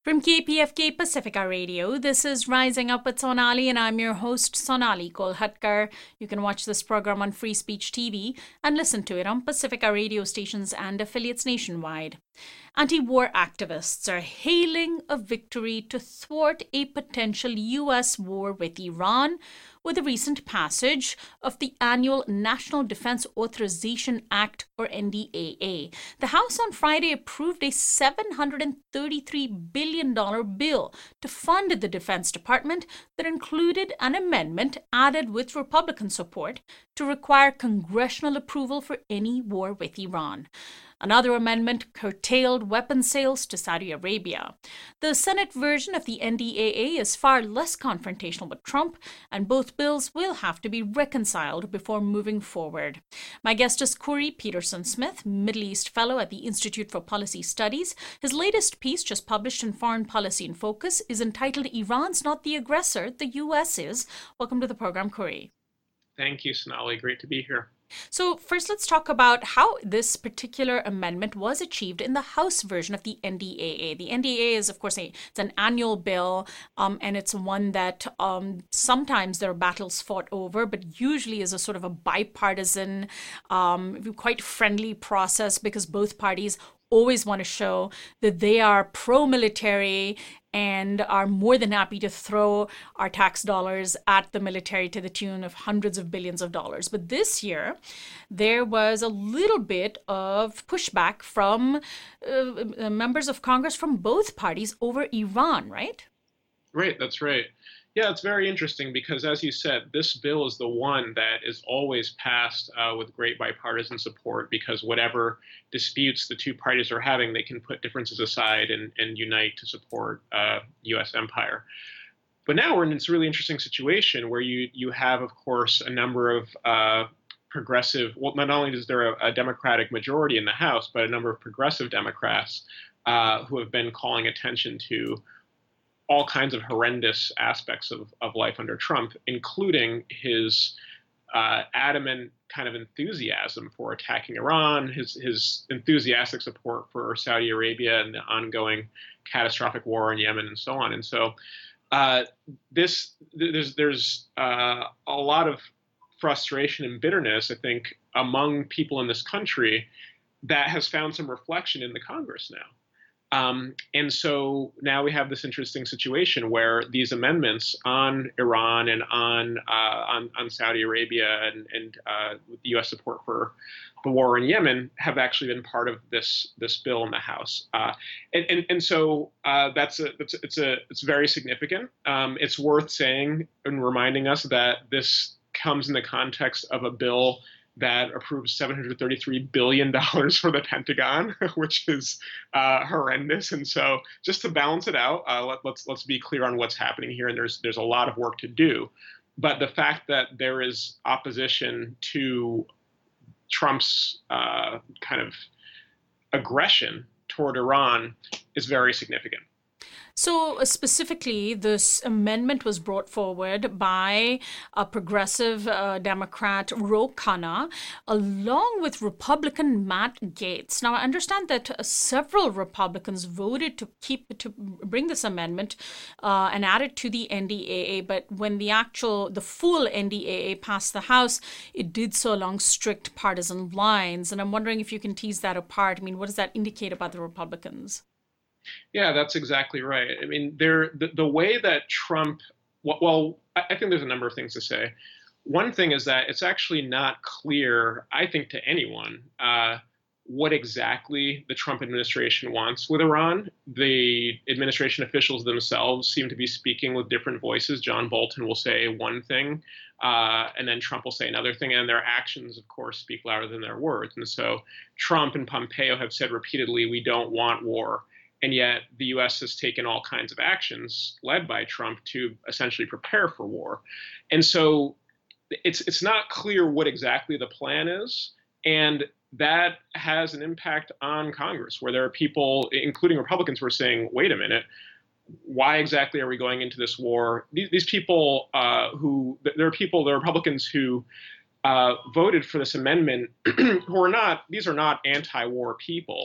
From KPFK Pacifica Radio, this is Rising Up with Sonali, and I'm your host, Sonali Kolhatkar. You can watch this program on Free Speech TV and listen to it on Pacifica radio stations and affiliates nationwide. Anti-war activists are hailing a victory to thwart a potential U.S. war with Iran with the recent passage of the annual National Defense Authorization Act, or NDAA. The House on Friday approved a $733 billion bill to fund the Defense Department that included an amendment added with Republican support to require congressional approval for any war with Iran. Another amendment curtailed weapons sales to Saudi Arabia. The Senate version of the NDAA is far less confrontational with Trump, and both bills will have to be reconciled before moving forward. My guest is Corey Peterson-Smith, Middle East Fellow at the Institute for Policy Studies. His latest piece, just published in Foreign Policy in Focus, is entitled "Iran's Not the Aggressor, the U.S. Is." Welcome to the program, Corey. Thank you, Sonali. Great to be here. So first, let's talk about how this particular amendment was achieved in the House version of the NDAA. The NDAA is, of course, it's an annual bill, and it's one that sometimes there are battles fought over, but usually is a sort of a bipartisan, quite friendly process because both parties always want to show that they are pro-military and are more than happy to throw our tax dollars at the military to the tune of hundreds of billions of dollars. But this year, there was a little bit of pushback from members of Congress from both parties over Iran, right? Right, that's right. Yeah, it's very interesting because, as you said, this bill is the one that is always passed with great bipartisan support because whatever disputes the two parties are having, they can put differences aside and unite to support U.S. empire. But now we're in this really interesting situation where you have, of course, a number of progressive, well, not only is there a Democratic majority in the House, but a number of progressive Democrats who have been calling attention to all kinds of horrendous aspects of life under Trump, including his adamant kind of enthusiasm for attacking Iran, his enthusiastic support for Saudi Arabia and the ongoing catastrophic war in Yemen and so on. And so there's a lot of frustration and bitterness, I think, among people in this country that has found some reflection in the Congress now. And so now we have this interesting situation where these amendments on Iran and on Saudi Arabia and the U.S. support for the war in Yemen have actually been part of this bill in the House. And so it's very significant. It's worth saying and reminding us that this comes in the context of a bill that approves $733 billion for the Pentagon, which is horrendous. And so just to balance it out, let's be clear on what's happening here. And there's a lot of work to do. But the fact that there is opposition to Trump's kind of aggression toward Iran is very significant. So specifically, this amendment was brought forward by a progressive Democrat, Ro Khanna, along with Republican Matt Gaetz. Now, I understand that several Republicans voted to bring this amendment and add it to the NDAA, but when the full NDAA passed the House, it did so along strict partisan lines. And I'm wondering if you can tease that apart. I mean, what does that indicate about the Republicans? Yeah, that's exactly right. I mean, the way that Trump, well, I think there's a number of things to say. One thing is that it's actually not clear, I think, to anyone what exactly the Trump administration wants with Iran. The administration officials themselves seem to be speaking with different voices. John Bolton will say one thing, and then Trump will say another thing, and their actions, of course, speak louder than their words. And so Trump and Pompeo have said repeatedly, we don't want war. And yet the U.S. has taken all kinds of actions led by Trump to essentially prepare for war. And so it's not clear what exactly the plan is. And that has an impact on Congress, where there are people, including Republicans, who are saying, wait a minute, why exactly are we going into this war? These people there are Republicans who voted for this amendment who are not, these are not anti-war people.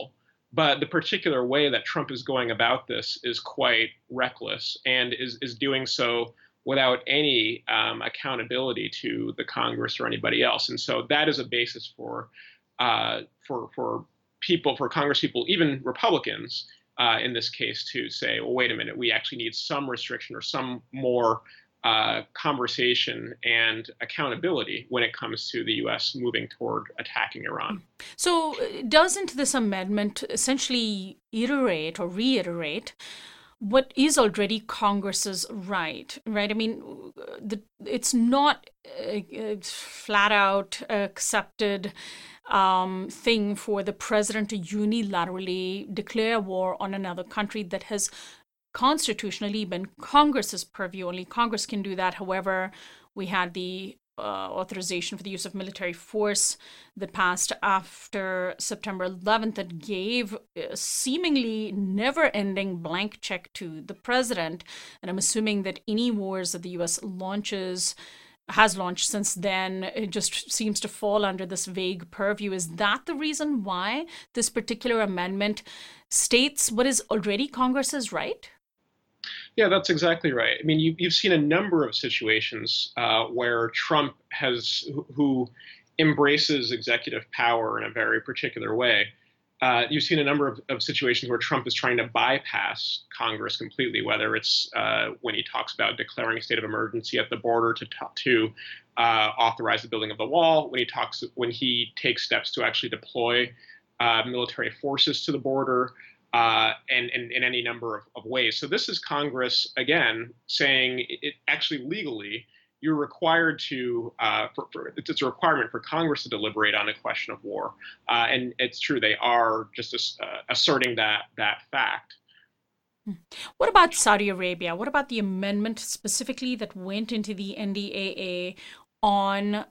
But the particular way that Trump is going about this is quite reckless and is doing so without any accountability to the Congress or anybody else. And so that is a basis for people, for Congress people, even Republicans in this case, to say, well, wait a minute, we actually need some restriction or some more conversation and accountability when it comes to the U.S. moving toward attacking Iran. So doesn't this amendment essentially iterate or reiterate what is already Congress's right? I mean, it's not a flat out accepted thing for the president to unilaterally declare war on another country that has constitutionally been Congress's purview. Only Congress can do that. However, we had the authorization for the use of military force that passed after September 11th that gave a seemingly never-ending blank check to the president. And I'm assuming that any wars that the U.S. has launched since then, it just seems to fall under this vague purview. Is that the reason why this particular amendment states what is already Congress's right? Yeah, that's exactly right. I mean, you've seen a number of situations where Trump who embraces executive power in a very particular way. You've seen a number of situations where Trump is trying to bypass Congress completely, whether it's when he talks about declaring a state of emergency at the border to authorize the building of the wall, when he takes steps to actually deploy military forces to the border, and in any number of ways. So this is Congress, again, saying it actually legally, you're required to, it's a requirement for Congress to deliberate on a question of war. And it's true, they are just asserting that fact. What about Saudi Arabia? What about the amendment specifically that went into the NDAA on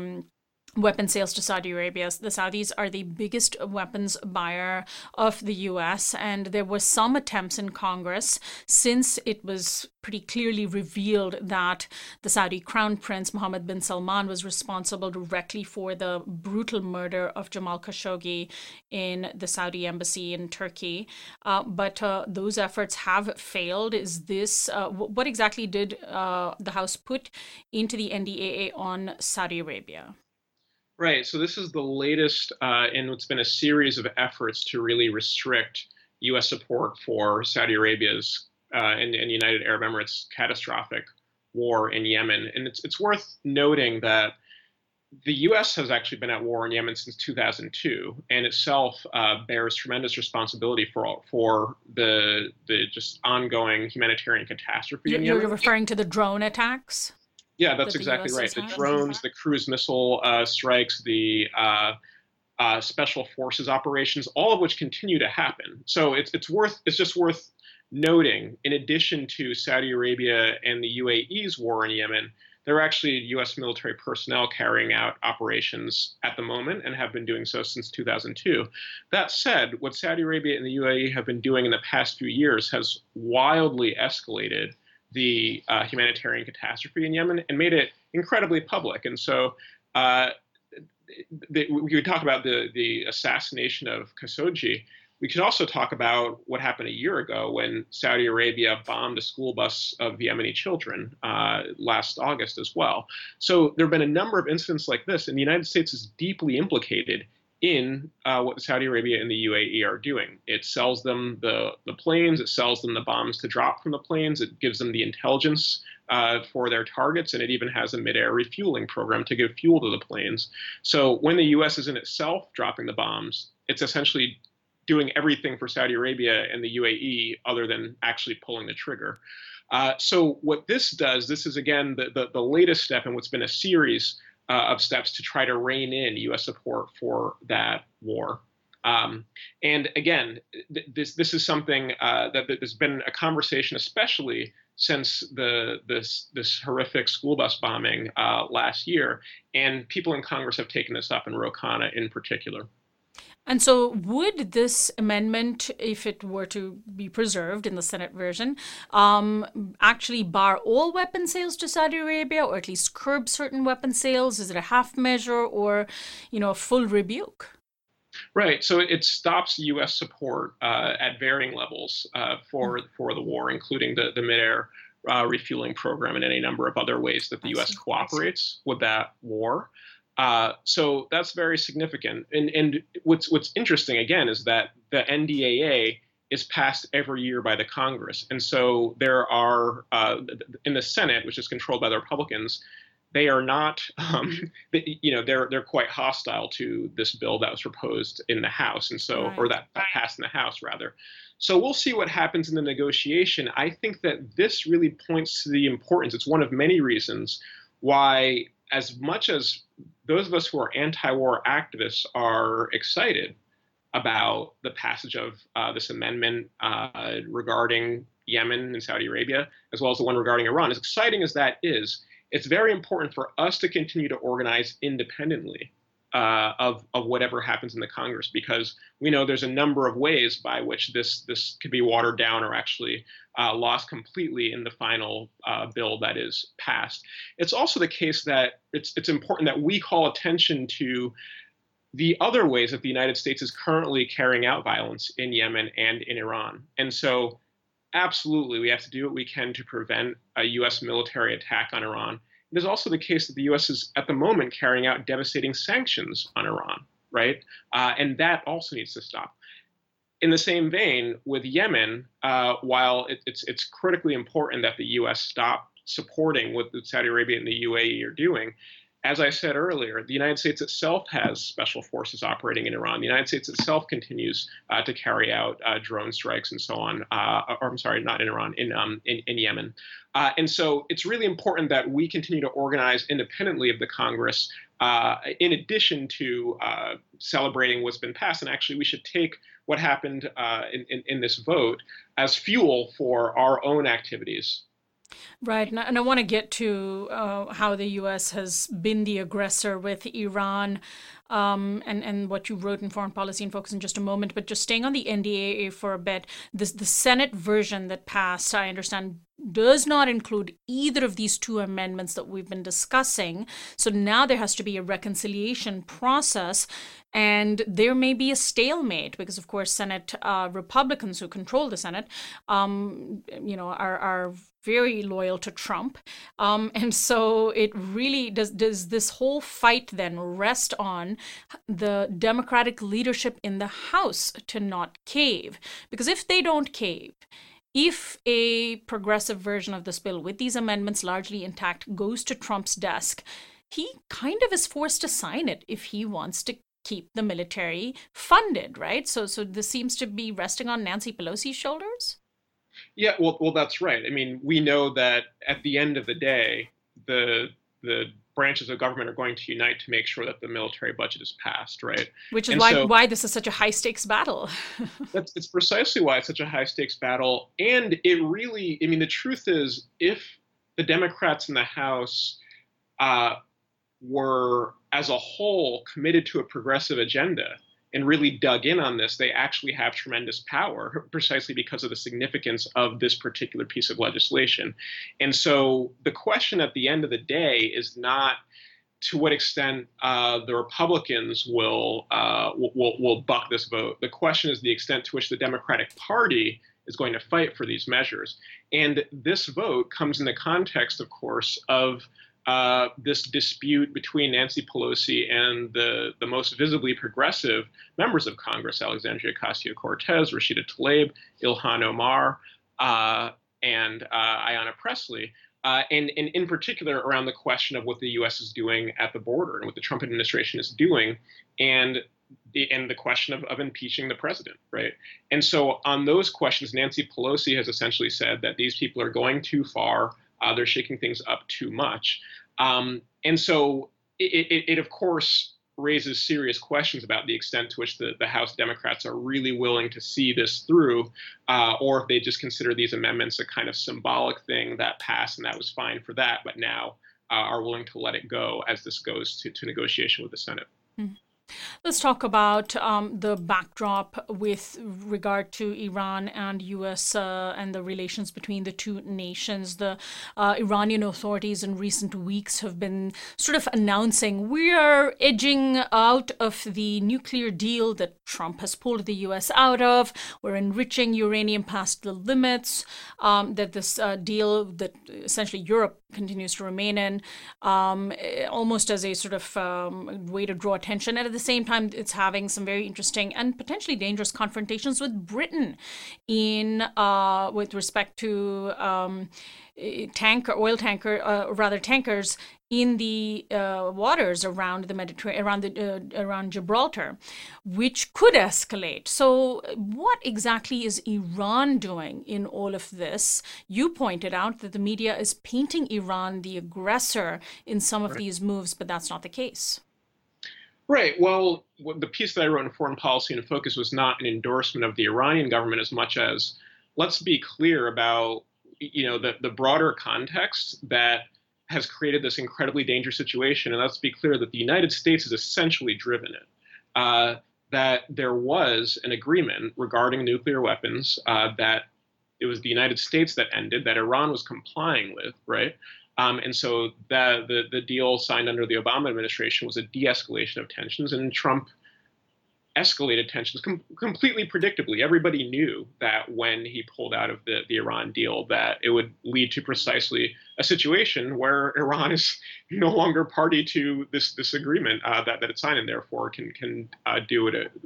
weapon sales to Saudi Arabia? The Saudis are the biggest weapons buyer of the U.S., and there were some attempts in Congress, since it was pretty clearly revealed that the Saudi Crown Prince Mohammed bin Salman was responsible directly for the brutal murder of Jamal Khashoggi in the Saudi embassy in Turkey. But those efforts have failed. Is this, what exactly did the House put into the NDAA on Saudi Arabia? Right. So this is the latest in what's been a series of efforts to really restrict U.S. support for Saudi Arabia's and United Arab Emirates' catastrophic war in Yemen. And it's worth noting that the U.S. has actually been at war in Yemen since 2002, and itself bears tremendous responsibility for the just ongoing humanitarian catastrophe in Yemen. You're referring to the drone attacks? Yeah, that's exactly right. The drones, the cruise missile strikes, the special forces operations, all of which continue to happen. So it's just worth noting, in addition to Saudi Arabia and the UAE's war in Yemen, there are actually U.S. military personnel carrying out operations at the moment and have been doing so since 2002. That said, what Saudi Arabia and the UAE have been doing in the past few years has wildly escalated the humanitarian catastrophe in Yemen and made it incredibly public. And so we could talk about the assassination of Khashoggi. We could also talk about what happened a year ago when Saudi Arabia bombed a school bus of Yemeni children last August as well. So there have been a number of incidents like this, and the United States is deeply implicated in what Saudi Arabia and the UAE are doing. It sells them the planes, it sells them the bombs to drop from the planes, it gives them the intelligence for their targets, and it even has a mid-air refueling program to give fuel to the planes. So when the US isn't itself dropping the bombs, it's essentially doing everything for Saudi Arabia and the UAE other than actually pulling the trigger. So what this does, this is again the latest step in what's been a series of steps to try to rein in U.S. support for that war. And again, this is something that there's been a conversation, especially since this horrific school bus bombing last year, and people in Congress have taken this up, and Ro Khanna in particular. And so would this amendment, if it were to be preserved in the Senate version, actually bar all weapon sales to Saudi Arabia, or at least curb certain weapon sales? Is it a half measure or, a full rebuke? Right. So it stops U.S. support at varying levels Mm, for the war, including the mid-air refueling program and any number of other ways that the I U.S. see. cooperates with that war. So that's very significant. And what's interesting again is that the NDAA is passed every year by the Congress, and so there are in the Senate, which is controlled by the Republicans, they are not, they're quite hostile to this bill that was proposed in the House, and so, or Right. that passed in the House rather. So we'll see what happens in the negotiation. I think that this really points to the importance. It's one of many reasons why, as much as those of us who are anti-war activists are excited about the passage of this amendment regarding Yemen and Saudi Arabia, as well as the one regarding Iran. As exciting as that is, it's very important for us to continue to organize independently of whatever happens in the Congress, because we know there's a number of ways by which this could be watered down or actually lost completely in the final bill that is passed. It's also the case that it's important that we call attention to the other ways that the United States is currently carrying out violence in Yemen and in Iran. And so, absolutely, we have to do what we can to prevent a U.S. military attack on Iran. It is also the case that the U.S. is at the moment carrying out devastating sanctions on Iran, right? And that also needs to stop. In the same vein, with Yemen, while it's critically important that the U.S. stop supporting what Saudi Arabia and the UAE are doing, as I said earlier, the United States itself has special forces operating in Iran. The United States itself continues to carry out drone strikes and so on. Or I'm sorry, not in Iran, in Yemen. And so it's really important that we continue to organize independently of the Congress, in addition to celebrating what's been passed. And actually, we should take what happened in this vote as fuel for our own activities. Right. And I want to get to how the US has been the aggressor with Iran, and what you wrote in Foreign Policy and Focus in just a moment. But just staying on the NDAA for a bit, the Senate version that passed, I understand, does not include either of these two amendments that we've been discussing. So now there has to be a reconciliation process, and there may be a stalemate because, of course, Senate Republicans who control the Senate, are very loyal to Trump. And so it really does this whole fight then rest on the Democratic leadership in the House to not cave? Because if they don't cave, if a progressive version of this bill with these amendments largely intact goes to Trump's desk, he kind of is forced to sign it if he wants to keep the military funded, right? So this seems to be resting on Nancy Pelosi's shoulders. Yeah, well, that's right. I mean, we know that at the end of the day, the branches of government are going to unite to make sure that the military budget is passed, right? Which is And why so why this is such a high stakes battle. it's precisely why it's such a high stakes battle. And it really, I mean, the truth is, if the Democrats in the House uh, were, as a whole, committed to a progressive agenda and really dug in on this, they actually have tremendous power precisely because of the significance of this particular piece of legislation. And so the question at the end of the day is not to what extent the Republicans will buck this vote. The question is the extent to which the Democratic Party is going to fight for these measures. And this vote comes in the context, of course, of this dispute between Nancy Pelosi and the most visibly progressive members of Congress, Alexandria Ocasio-Cortez, Rashida Tlaib, Ilhan Omar, and Ayanna Pressley, and in particular around the question of what the U.S. is doing at the border and what the Trump administration is doing, and the question of impeaching the president, right? And so on those questions, Nancy Pelosi has essentially said that these people are going too far. They're shaking things up too much. And so it, of course, raises serious questions about the extent to which the House Democrats are really willing to see this through, or if they just consider these amendments a kind of symbolic thing that passed and that was fine for that, but now are willing to let it go as this goes to negotiation with the Senate. Let's talk about the backdrop with regard to Iran and U.S. And the relations between the two nations. The Iranian authorities in recent weeks have been sort of announcing we are edging out of the nuclear deal that Trump has pulled the U.S. out of. We're enriching uranium past the limits. That this deal that essentially Europe continues to remain in, almost as a sort of way to draw attention. And at the same time, it's having some very interesting and potentially dangerous confrontations with Britain in with respect to tankers in the waters around the Mediterranean, around Gibraltar, which could escalate. So, what exactly is Iran doing in all of this? You pointed out that the media is painting Iran the aggressor in some of these moves, but that's not the case. Right. Well, the piece that I wrote in Foreign Policy in Focus was not an endorsement of the Iranian government as much as let's be clear about the broader context that has created this incredibly dangerous situation, and let's be clear that the United States has essentially driven it. That there was an agreement regarding nuclear weapons that it was the United States that ended, that Iran was complying with, right? And so the deal signed under the Obama administration was a de-escalation of tensions, and Trump escalated tensions completely predictably. Everybody knew that when he pulled out of the Iran deal, that it would lead to precisely a situation where Iran is no longer party to this agreement that it signed, and therefore can do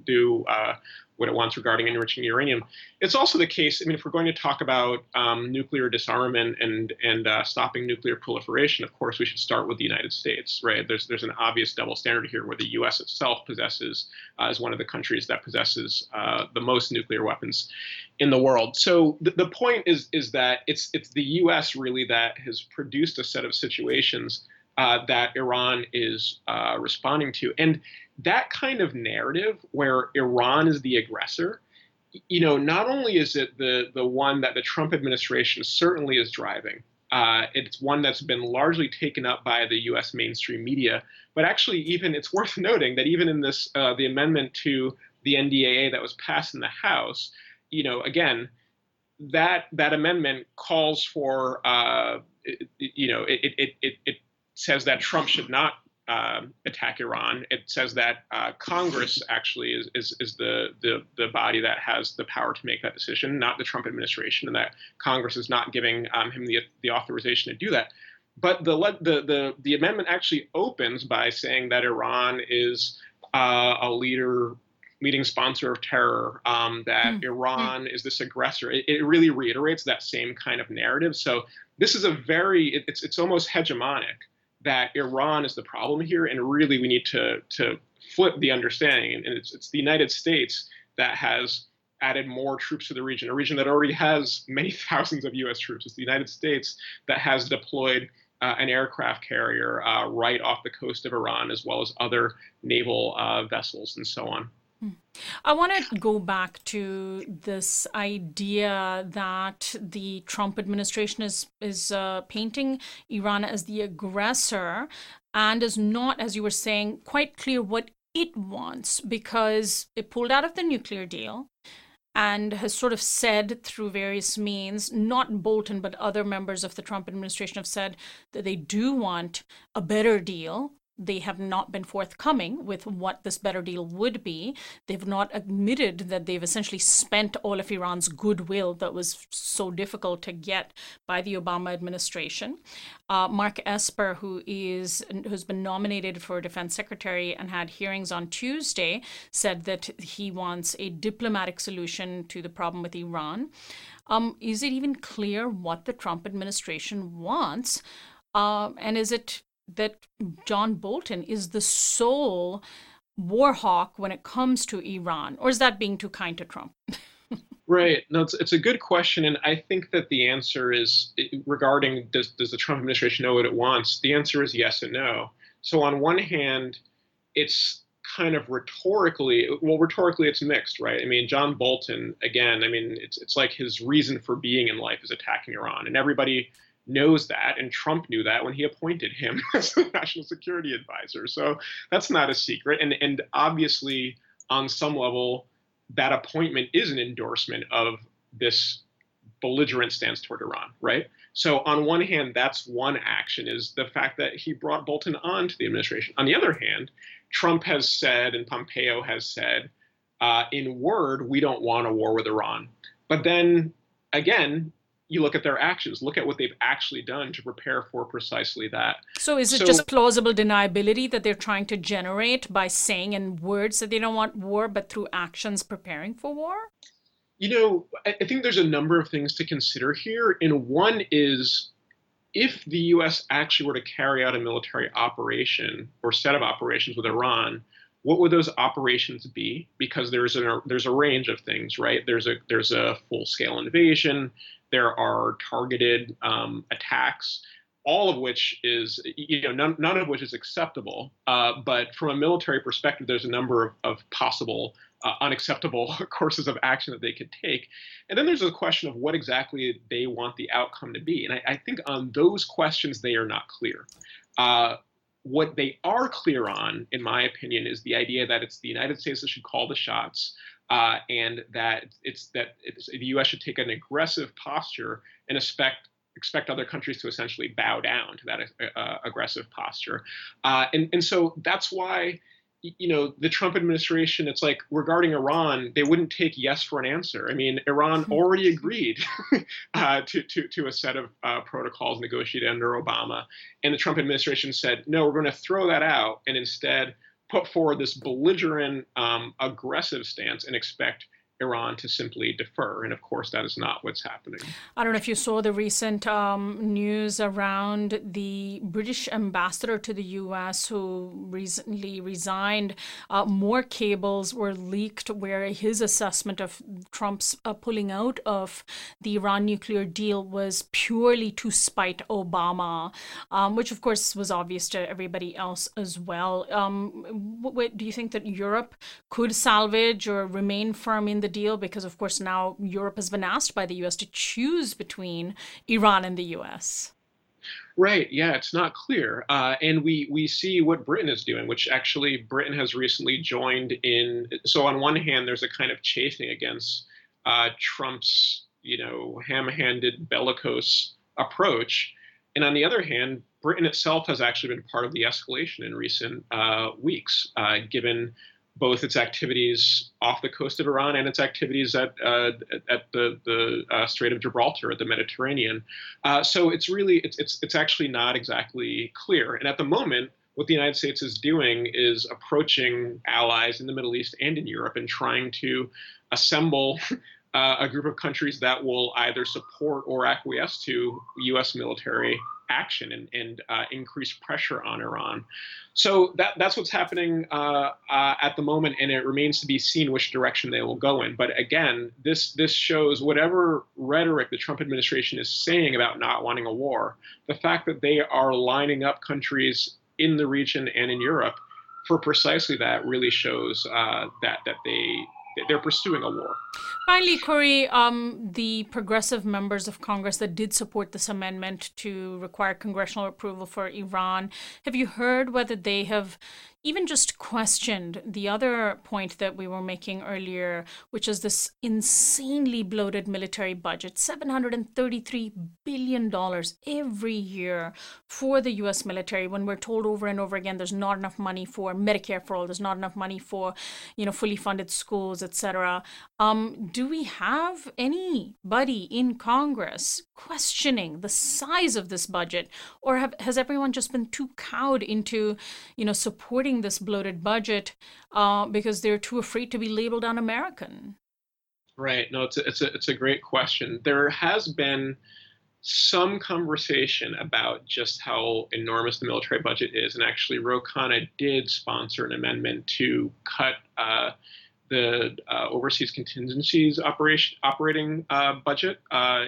what it wants regarding enriching uranium. It's also the case. I mean, if we're going to talk about nuclear disarmament and stopping nuclear proliferation, of course, we should start with the United States, right? There's an obvious double standard here, where the U.S. itself possesses is one of the countries that possesses the most nuclear weapons in the world. So the point is that it's the U.S. really that has produced a set of situations that Iran is responding to. And that kind of narrative where Iran is the aggressor, not only is it the one that the Trump administration certainly is driving, it's one that's been largely taken up by the U.S. mainstream media, but actually even it's worth noting that even in this, the amendment to the NDAA that was passed in the House, again, that amendment calls for, it says that Trump should not attack Iran. It says that Congress actually is the body that has the power to make that decision, not the Trump administration, and that Congress is not giving him the authorization to do that. But the amendment actually opens by saying that Iran is a leading sponsor of terror, that Iran is this aggressor. It really reiterates that same kind of narrative. So this is it's almost hegemonic that Iran is the problem here, and really we need to flip the understanding. And it's the United States that has added more troops to the region, a region that already has many thousands of U.S. troops. It's the United States that has deployed an aircraft carrier right off the coast of Iran, as well as other naval vessels and so on. I want to go back to this idea that the Trump administration is painting Iran as the aggressor and is not, as you were saying, quite clear what it wants, because it pulled out of the nuclear deal and has sort of said through various means, not Bolton, but other members of the Trump administration have said that they do want a better deal. They have not been forthcoming with what this better deal would be. They've not admitted that they've essentially spent all of Iran's goodwill that was so difficult to get by the Obama administration. Mark Esper, who's been nominated for defense secretary and had hearings on Tuesday, said that he wants a diplomatic solution to the problem with Iran. Is it even clear what the Trump administration wants? And is it that John Bolton is the sole war hawk when it comes to Iran? Or is that being too kind to Trump? Right. No, it's a good question. And I think that the answer is regarding does the Trump administration know what it wants? The answer is yes and no. So on one hand, it's kind of rhetorically it's mixed, right? I mean, John Bolton, again, I mean, it's like his reason for being in life is attacking Iran. And everybody knows that, and Trump knew that when he appointed him as the national security advisor. So that's not a secret. And obviously, on some level, that appointment is an endorsement of this belligerent stance toward Iran, right? So on one hand, that's one action, is the fact that he brought Bolton on to the administration. On the other hand, Trump has said, and Pompeo has said, in word, we don't want a war with Iran. But then again, you look at their actions, look at what they've actually done to prepare for precisely that. So is it just plausible deniability that they're trying to generate by saying in words that they don't want war, but through actions preparing for war? I think there's a number of things to consider here. And one is, if the US actually were to carry out a military operation or set of operations with Iran, what would those operations be? Because there's a range of things, right? There's a full-scale invasion, there are targeted attacks, all of which is, none of which is acceptable. But from a military perspective, there's a number of possible unacceptable courses of action that they could take. And then there's a question of what exactly they want the outcome to be. And I think on those questions, they are not clear. What they are clear on, in my opinion, is the idea that it's the United States that should call the shots, and that the U.S. should take an aggressive posture and expect other countries to essentially bow down to that aggressive posture. And so that's why, the Trump administration, it's like regarding Iran, they wouldn't take yes for an answer. I mean, Iran already agreed to a set of protocols negotiated under Obama. And the Trump administration said, no, we're going to throw that out and instead put forward this belligerent, aggressive stance and expect Iran to simply defer. And of course, that is not what's happening. I don't know if you saw the recent news around the British ambassador to the U.S. who recently resigned. More cables were leaked where his assessment of Trump's pulling out of the Iran nuclear deal was purely to spite Obama, which of course was obvious to everybody else as well. Do you think that Europe could salvage or remain firm in the deal? Because, of course, now Europe has been asked by the U.S. to choose between Iran and the U.S. Right. Yeah, it's not clear. And we see what Britain is doing, which actually Britain has recently joined in. So on one hand, there's a kind of chafing against Trump's, ham-handed bellicose approach. And on the other hand, Britain itself has actually been part of the escalation in recent weeks, given both its activities off the coast of Iran and its activities at the Strait of Gibraltar, at the Mediterranean. So it's actually not exactly clear. And at the moment, what the United States is doing is approaching allies in the Middle East and in Europe and trying to assemble a group of countries that will either support or acquiesce to U.S. military action and increase pressure on Iran. So that's what's happening at the moment, and it remains to be seen which direction they will go in. But again, this shows whatever rhetoric the Trump administration is saying about not wanting a war, the fact that they are lining up countries in the region and in Europe for precisely that really shows that they're pursuing a war. Finally, Corey, the progressive members of Congress that did support this amendment to require congressional approval for Iran, have you heard whether they have even just questioned the other point that we were making earlier, which is this insanely bloated military budget, $733 billion every year for the U.S. military, when we're told over and over again there's not enough money for Medicare for all, there's not enough money for, fully funded schools, etc. Do we have anybody in Congress questioning the size of this budget, or has everyone just been too cowed into, supporting this bloated budget because they're too afraid to be labeled un-American? Right. No, it's a great question. There has been some conversation about just how enormous the military budget is, and actually Ro Khanna did sponsor an amendment to cut the overseas contingencies operating budget that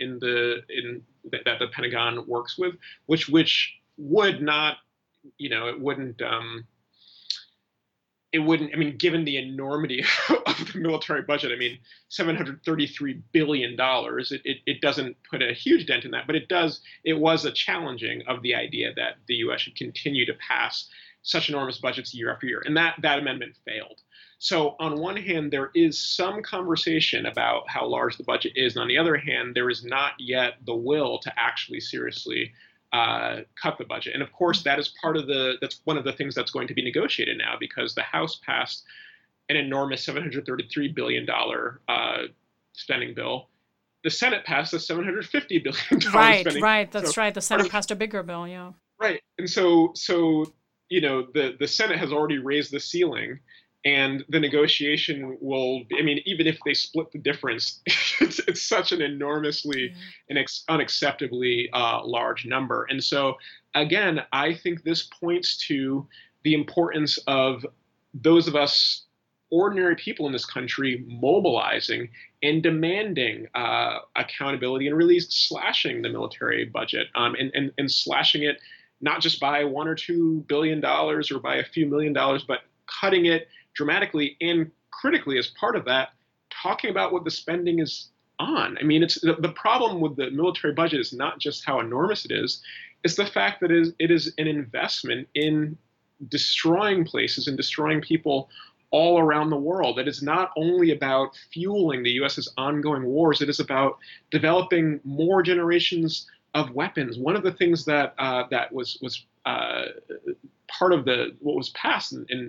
the Pentagon works with, which would not, it it wouldn't, I mean, given the enormity of the military budget, I mean, $733 billion, it doesn't put a huge dent in that, but it was a challenging of the idea that the US should continue to pass such enormous budgets year after year. And that amendment failed. So on one hand, there is some conversation about how large the budget is. And on the other hand, there is not yet the will to actually seriously cut the budget. And of course, that's one of the things that's going to be negotiated now, because the House passed an enormous $733 billion spending bill. The Senate passed a $750 billion spending. Right. That's right. The Senate passed a bigger bill, yeah. Right. And so the Senate has already raised the ceiling, and the negotiation will, I mean, even if they split the difference, it's such an enormously and unacceptably large number. And so, again, I think this points to the importance of those of us, ordinary people in this country, mobilizing and demanding accountability, and really slashing the military budget, and slashing it not just by $1 or $2 billion or by a few $1 million, but cutting it dramatically, and critically, as part of that, talking about what the spending is on. I mean, it's the problem with the military budget is not just how enormous it is; it's the fact that it is an investment in destroying places and destroying people all around the world. It is not only about fueling the U.S.'s ongoing wars; it is about developing more generations of weapons. One of the things that was part of what was passed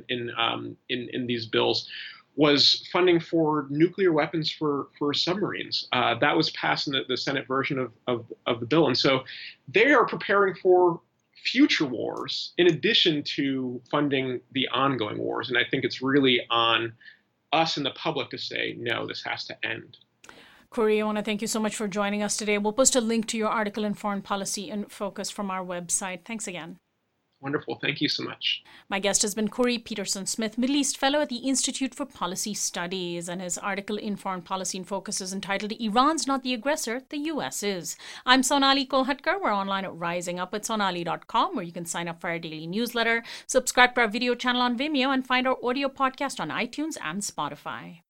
in these bills was funding for nuclear weapons for submarines. That was passed in the Senate version of the bill. And so they are preparing for future wars in addition to funding the ongoing wars. And I think it's really on us and the public to say, no, this has to end. Corey, I want to thank you so much for joining us today. We'll post a link to your article in Foreign Policy in Focus from our website. Thanks again. Wonderful. Thank you so much. My guest has been Corey Peterson-Smith, Middle East Fellow at the Institute for Policy Studies, and his article in Foreign Policy in Focus is entitled Iran's Not the Aggressor, the US Is. I'm Sonali Kolhatkar. We're online at risingupwithsonali.com, where you can sign up for our daily newsletter, subscribe to our video channel on Vimeo, and find our audio podcast on iTunes and Spotify.